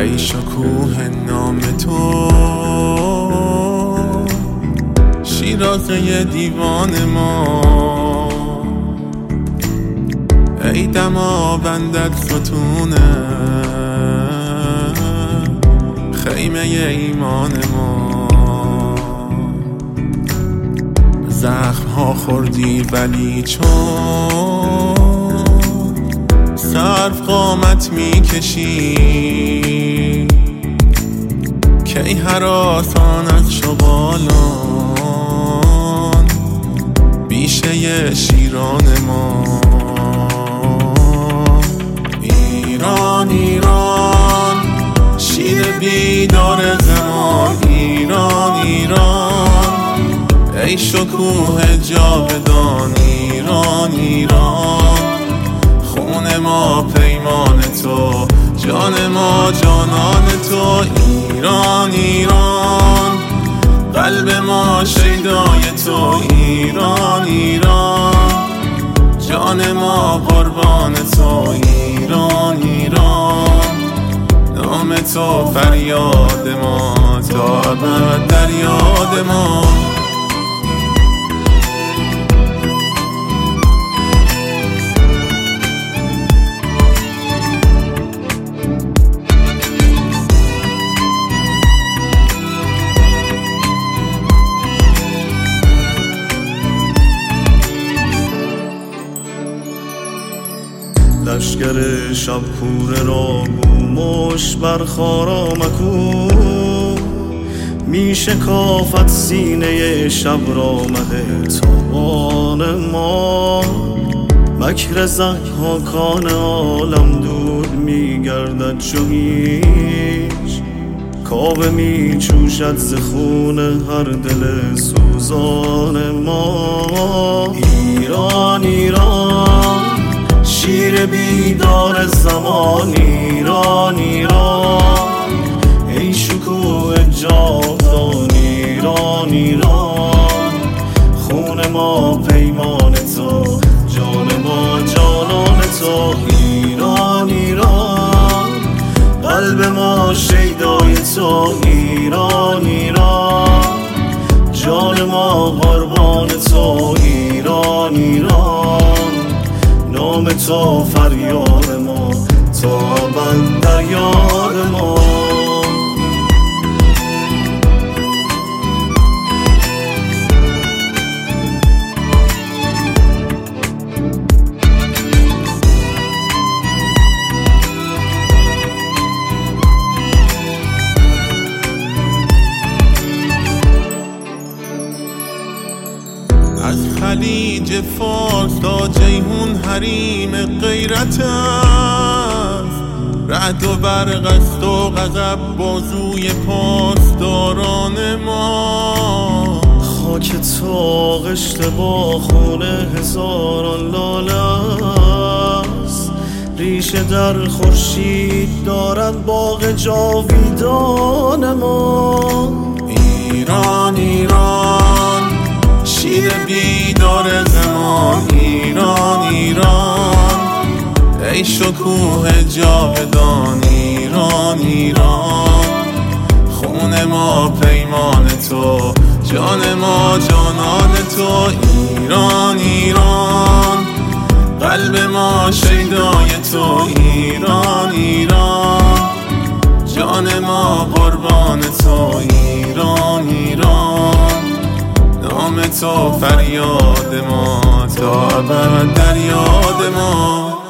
ای شکوه نام تو، شیرازه دیوان ما، ای دماوندت ستونه خیمه ایمان ما. زخم ها خوردی ولی چون صرف قامت میکشی، کی هراسان از شغالان بیشه شیران ما. ایران ایران شیر بیدار زمان، ایران ایران ای شکوه جاودان، ایران ایران خون ما پیمان تو، جان ما جانان تو. ایران ایران قلب ما شیدای تو، ایران ایران جان ما قربان تو. ایران ایران نام تو فریاد ما، تا ابد در یاد ما. لشگر شب کوره را گومش بر خارا مکو، می شکافت سینه شب را مه تابان ما. مکر زخها کان عالم دود می گردد چو هیچ، کاوه می چوشد ز خون هر دل سوزان ما. ایران ایران شیر بیدار زمان، ایران ایران ای شکوه جاودان، ایران ایران خون ما پیمان تو، جان ما جانان تو. ایران ایران قلب ما شیدای تو، ایران ایران جان ما قربان تو. ایران ایران نام تو فریاد ما، تا ابد در یاد ما. از خلیج فارس تا جیهون حریم غیرت است، رعد و برق است و غضب بازوی پاسداران ما. خاک تو آغشته با خون هزاران لاله است، ریشه در خورشید دارد باغ جاویدان ما. ایران ایران شیر بیدار زمان، ایران ایران ای شکوه جاودان، ایران ایران خون ما پیمان تو، جان ما جانان تو. ایران ایران قلب ما شیدای تو، ایران ایران جان ما قربان تو. ایران ایران نام تو فریاد ما، تا ابد در یاد ما.